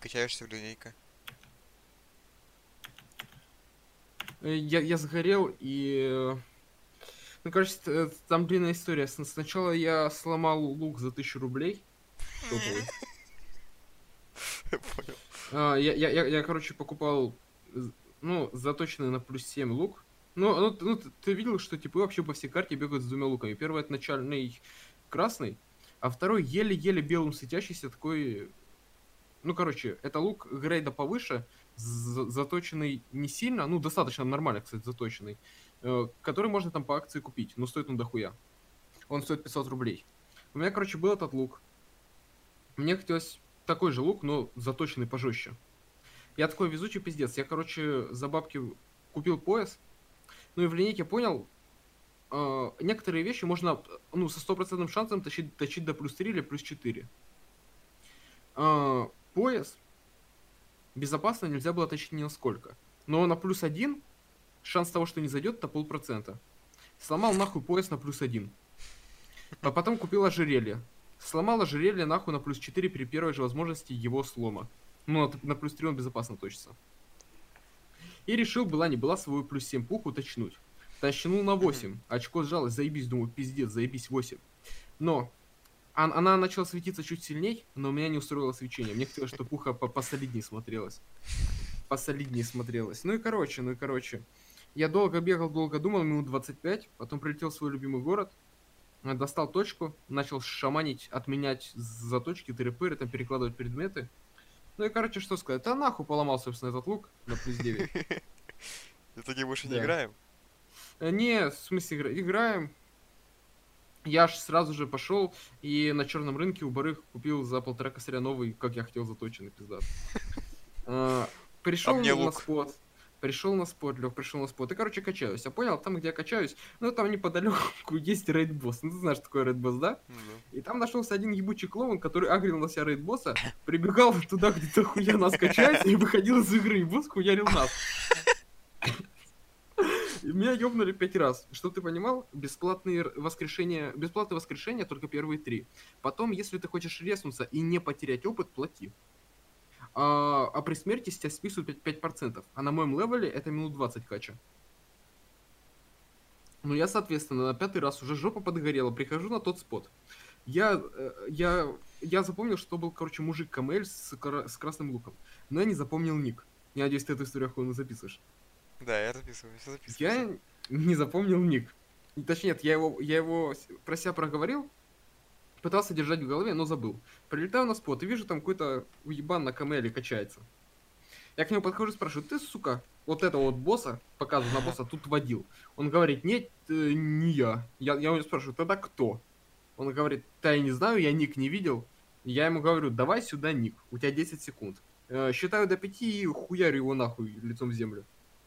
качаешься в линейка? Я сгорел и... Ну, короче, там длинная история. Сначала я сломал лук за 1000 рублей топовый. Понял. Я, короче, покупал, ну, заточенный на +7 лук. Ну, ты видел, что типы вообще по всей карте бегают с двумя луками. Первый это начальный красный, а второй еле-еле белым светящийся такой... Ну, короче, это лук грейда повыше, заточенный не сильно, ну, достаточно нормально, кстати, заточенный, который можно там по акции купить, но стоит он дохуя. Он стоит 500 рублей. У меня, короче, был этот лук. Мне хотелось такой же лук, но заточенный пожестче. Я такой везучий пиздец. Я, короче, за бабки купил пояс. Ну и в линейке понял, некоторые вещи можно, ну, со стопроцентным шансом точить до +3 или +4. Пояс безопасно нельзя было точить ни на сколько. Но на +1 шанс того, что не зайдет, это 0,5%. Сломал нахуй пояс на +1. А потом купил ожерелье. Сломал ожерелье нахуй на +4 при первой же возможности его слома. Ну, на +3 он безопасно точится. И решил, была не была, свою +7 пуху точнуть. Тащинул на 8. Очко сжалось, заебись, думаю, пиздец, заебись 8. Но она начала светиться чуть сильней, но меня не устроило свечение. Мне хотелось, чтобы пуха посолиднее смотрелась. Посолиднее смотрелась. Ну и короче. Я долго бегал, долго думал, минут 25. Потом прилетел в свой любимый город. Достал точку, начал шаманить, отменять заточки, тыры-пыры, там перекладывать предметы. Ну и, короче, что сказать? Да нахуй поломал, собственно, этот лук на +9. Это не больше не Да. играем? Не, в смысле, играем. Я аж сразу же пошел и на черном рынке у барыг купил за 1,5 косаря новый, как я хотел, заточенный, пиздат. А Пришел мне на лук. спот. Лег, пришел на спот. И, короче, качаюсь. Я понял, там, где я качаюсь, ну, там неподалеку есть рейд-босс. Ну, ты знаешь, что такое рейд-босс, да? Ну да. И там нашелся один ебучий клоун, который агрил на себя рейд-босса, прибегал туда, где-то хуя нас качается, и выходил из игры, и босс хуярил нас. И меня ёбнули 5 раз. Чтоб ты понимал, бесплатные воскрешения только первые 3. Потом, если ты хочешь резнуться и не потерять опыт, плати. А при смерти с тебя списывают 5%. А на моем левеле это минут 20 кача. Ну, я, соответственно, на 5-й раз уже жопа подгорела, прихожу на тот спот. Я запомнил, что был, короче, мужик КМЛ с красным луком. Но я не запомнил ник. Я надеюсь, ты эту историю охуенно записываешь. Да, я записываю, все записывается. Я не запомнил ник. Точнее, нет, я его про себя проговорил, пытался держать в голове, но забыл. Прилетаю на спот и вижу, там какой-то уебан на КМЛе качается. Я к нему подхожу и спрашиваю: ты, сука, вот этого вот босса, показываю на босса, тут водил. Он говорит: нет, не я. Я у него спрашиваю: тогда кто? Он говорит: да я не знаю, я ник не видел. Я ему говорю: давай сюда ник, у тебя 10 секунд. Считаю до 5 и хуярю его нахуй лицом в землю.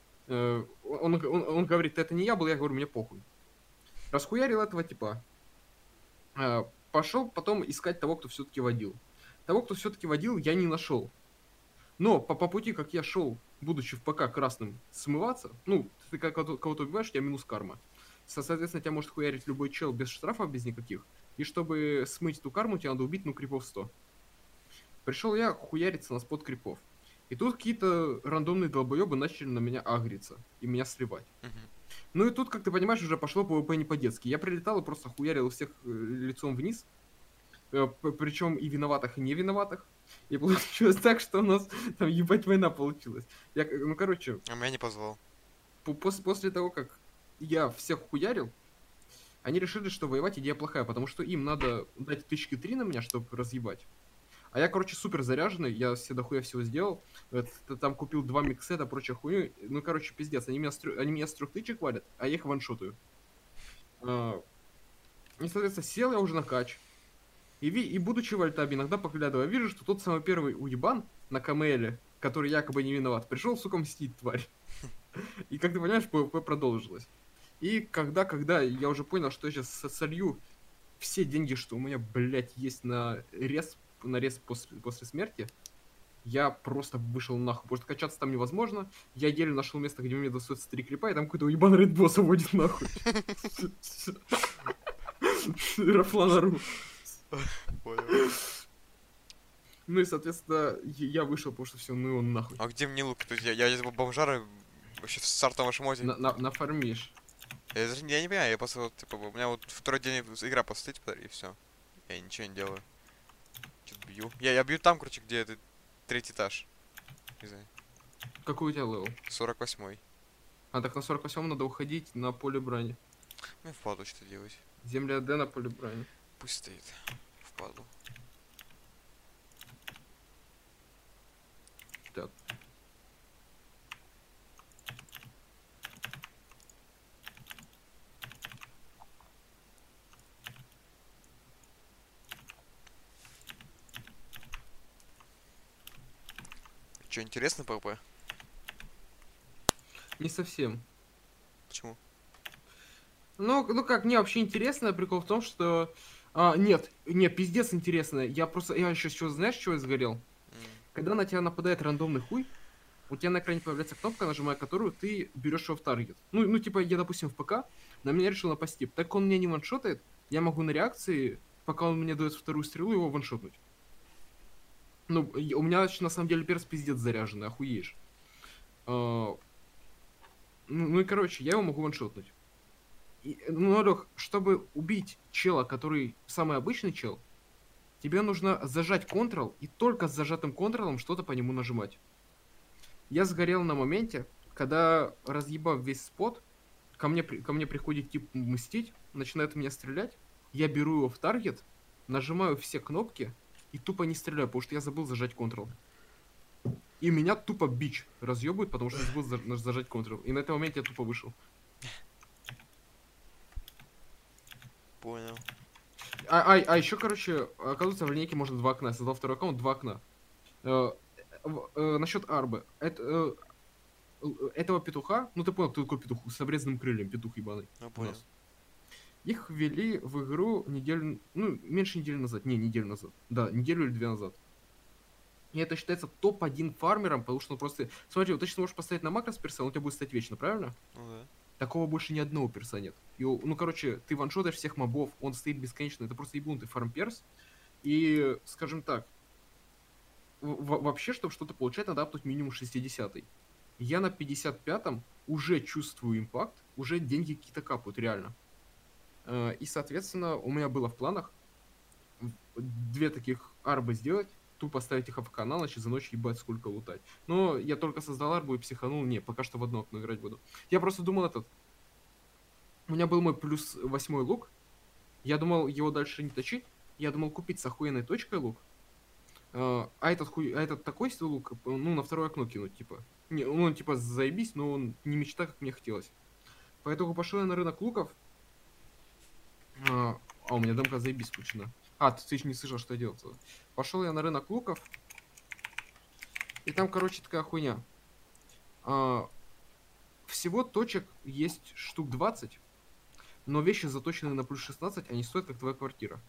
Он говорит: это не я был, я говорю: мне похуй. Расхуярил этого типа. Пошел потом искать того, кто все-таки водил. Того, кто все-таки водил, я не нашел. Но по пути, как я шел, будучи в ПК красным, смываться, ну, ты кого-то убиваешь, у тебя минус карма. Соответственно, тебя может хуярить любой чел без штрафов, без никаких. И чтобы смыть эту карму, тебе надо убить, ну, крипов 100. Пришел я хуяриться на спот крипов. И тут какие-то рандомные долбоебы начали на меня агриться и меня сливать. Ну и тут, как ты понимаешь, уже пошло ПВП не по-детски. Я прилетал и просто хуярил всех лицом вниз. Причем и виноватых, и не виноватых. И получилось так, что у нас там ебать война получилась. Ну, короче, А меня не позвал. после того, как я всех хуярил, они решили, что воевать идея плохая, потому что им надо дать 3 на меня, чтобы разъебать. А я, короче, супер заряженный, я все дохуя всего сделал. Там купил 2 миксета, прочее хуйню. Ну, короче, пиздец, они меня с 3 тычек валят, а я их ваншотаю. И, соответственно, сел я уже на кач. И будучи в альтабе, иногда поглядывая, вижу, что тот самый первый уебан на КМЛе, который якобы не виноват, пришел, сука, мстить, тварь. И, как ты понимаешь, ПВП продолжилось. И когда я уже понял, что я сейчас солью все деньги, что у меня, блядь, есть на рез после смерти, я просто вышел нахуй, потому что качаться там невозможно. Я еле нашел место, где мне достается 3 крипа, и там какой-то уебан рейд-босса водит нахуй. Рафланару. Понял. Ну и, соответственно, я вышел, потому что все, ну он нахуй. А где мне лук? То есть я из бомжара вообще в стартовом шмоте. Нафармишь. Я не понимаю, я просто вот, типа, у меня вот второй день игра постоит, и все. Я ничего не делаю. Что-то бью. Я бью там, короче, где это третий этаж. Не знаю. Какой у тебя левел? 48-й. А так на 48 надо уходить на поле брани. Ну, впаду что делать. Земля Д на поле брани. Пусть стоит. Впаду. Так. Что, интересно, ПВП? Не совсем. Почему? Ну как, не, вообще интересно. Прикол в том, что... не, пиздец интересно. Я еще с чего, знаешь, с чего я сгорел? Когда на тебя нападает рандомный хуй, у тебя на экране появляется кнопка, нажимая которую ты берешь его в таргет. Ну, типа, я, допустим, в ПК, на меня решил напасти. Так как он меня не ваншотает, я могу на реакции, пока он мне дает вторую стрелу, его ваншотнуть. Ну, у меня, на самом деле, перс пиздец заряженный, охуеешь. Ну и, короче, я его могу ваншотнуть. Ну, Лех, чтобы убить чела, который самый обычный чел, тебе нужно зажать Ctrl и только с зажатым Ctrl что-то по нему нажимать. Я сгорел на моменте, когда, разъебав весь спот, ко мне приходит тип мстить, начинает в меня стрелять, я беру его в таргет, нажимаю все кнопки и тупо не стреляю, потому что я забыл зажать Ctrl. И меня тупо бич разъебывает, потому что я забыл зажать Ctrl. И на этом моменте я тупо вышел. Понял. Еще, короче, оказывается, в линейке можно два окна. Я создал второй аккаунт, два окна. Насчет арбы. Этого петуха, ну ты понял, кто такой петух, с обрезанным крыльем, петух ебаный. Ну, У понял. нас. Их ввели в игру неделю, ну, меньше недели назад. Не, неделю назад. Да, неделю или две назад. И это считается топ-1 фармером, потому что он просто... Смотри, вот ты сейчас можешь поставить на макрос перса, он у тебя будет стоять вечно, правильно? Ну да. Такого больше ни одного перса нет. Ну, короче, ты ваншотаешь всех мобов, он стоит бесконечно, это просто ебанутый фарм-перс. И, скажем так, вообще, чтобы что-то получать, надо аптуть минимум 60-й. Я на 55-м уже чувствую импакт, уже деньги какие-то капают, реально. И, соответственно, у меня было в планах две таких арбы сделать, тупо ставить их в канал, значит, за ночь ебать сколько лутать. Но я только создал арбу и психанул, не, пока что в одно окно играть буду. Я просто думал у меня был мой плюс 8 лук, я думал его дальше не точить, я думал купить с охуенной точкой лук, этот такой лук, ну, на второе окно кинуть, типа. Не, ну, он, типа, заебись, но он не мечта, как мне хотелось. Поэтому пошел я на рынок луков. У меня демка заебись включена. Ты еще не слышал, что я делал. Пошел я на рынок луков. И там, короче, такая хуйня. Всего точек есть штук 20. Но вещи, заточенные на плюс 16, они стоят, как твоя квартира.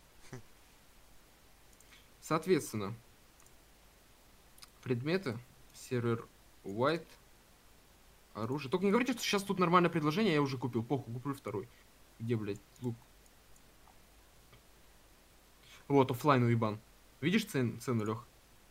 Соответственно, предметы, сервер white, оружие. Только не говорите, что сейчас тут нормальное предложение, я уже купил. Похуй, куплю второй. Где, блядь, лук? Вот, оффлайн уебан. Видишь цену, Лех?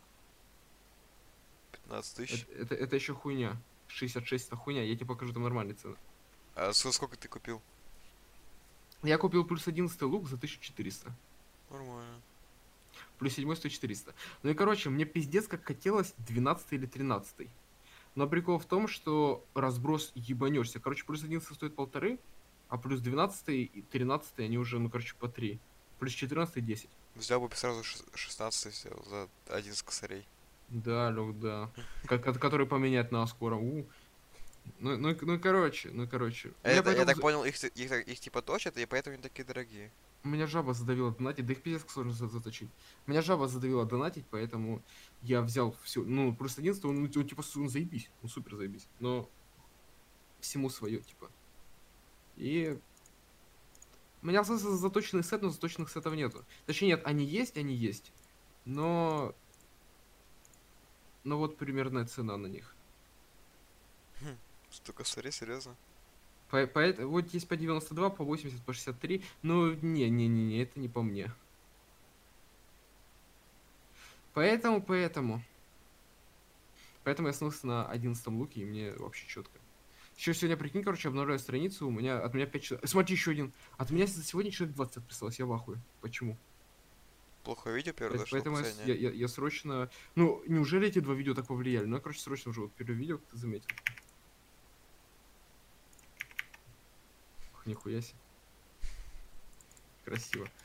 15 тысяч. Это еще хуйня. 66 это хуйня, я тебе покажу там нормальные цены. А сколько ты купил? Я купил плюс 11 лук за 1400. Нормально. Плюс 7 стоит 400. Ну и короче, мне пиздец как хотелось 12 или 13. Но прикол в том, что разброс ебанешься. Короче, плюс 11 стоит 1,5, а плюс 12 и 13 они уже, ну короче, по 3. Плюс 14 10. Взял бы сразу 16 сделал за 11 косарей. Да, Лёг, да. Который поменять на скоро. Ну, короче. Я так понял, их типа точат, и поэтому они такие дорогие. Меня жаба задавила донатить, да их пиздец сложно заточить. Меня жаба задавила донатить, поэтому я взял все. Ну, плюс 11, он типа, он заебись, он супер заебись. Но всему свое, типа. И у меня остался заточенный сет, но заточенных сетов нету. Точнее, нет, они есть. Но... Но вот примерная цена на них. Столько косарей, серьезно? Вот есть по 92, по 80, по 63. Ну, не, это не по мне. Поэтому я остановился на 11 луке, и мне вообще четко. Еще сегодня, прикинь, короче, обновляю страницу, от меня 5 человек. Смотри, еще один. От меня сегодня человек 20 отписалось, я в ахуе. Почему? Плохое видео произошло, Поэтому пацане. я срочно... Ну, неужели эти 2 видео так повлияли? Ну, я, короче, срочно уже вот первое видео, как ты заметил. Ох, нихуя себе. Красиво.